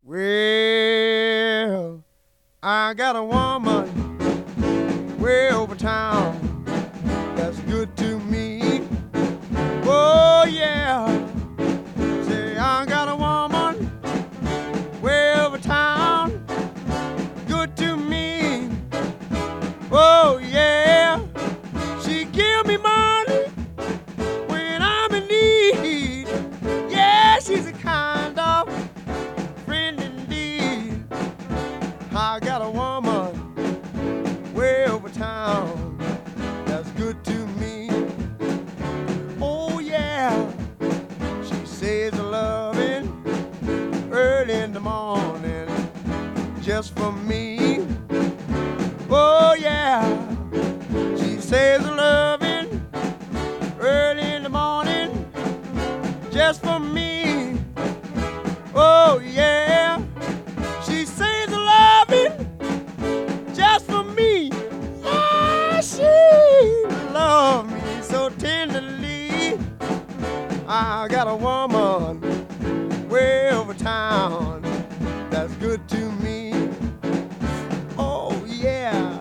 Well, I got a woman way over town that's good to me. Oh, yeah. Say, I got a woman way over town, good to me. Oh, yeah. She give me money when I'm in need. Yeah, she's a kind of friend indeed. I got a woman way over town that's good to me. Oh, yeah. She says a loving early in the morning just for me. Oh, yeah. She says a loving early in the morning just for me. Oh, yeah. She says a loving just for me. Yeah, she loves me so tenderly. I got a woman way over town that's good to me. Oh, yeah.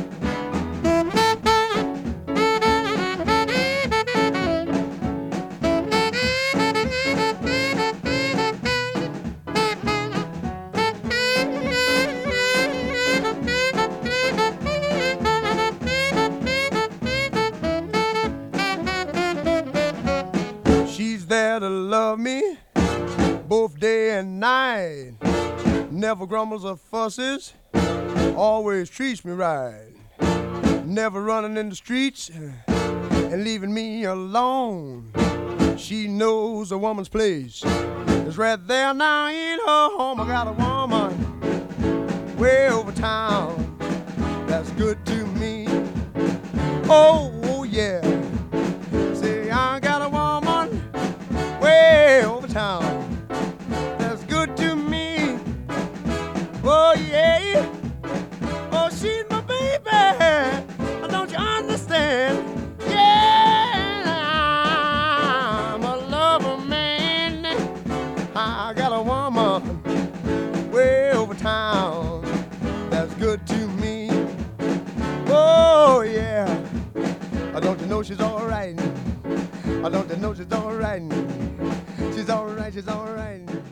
She's there to love me both day and night. Never grumbles or fusses, always treats me right. Never running in the streets and leaving me alone. She knows a woman's place is right there now in her home. I got a woman way over town that's good to me. Oh, yeah. Say, I got a woman way over town that's good to me. Oh, yeah. Oh, she's my baby. Don't you understand? Yeah, I'm a lover man. I got a woman way over town that's good to me. Oh, yeah. Don't you know she's all right? Don't you know she's all right? She's all right, she's all right.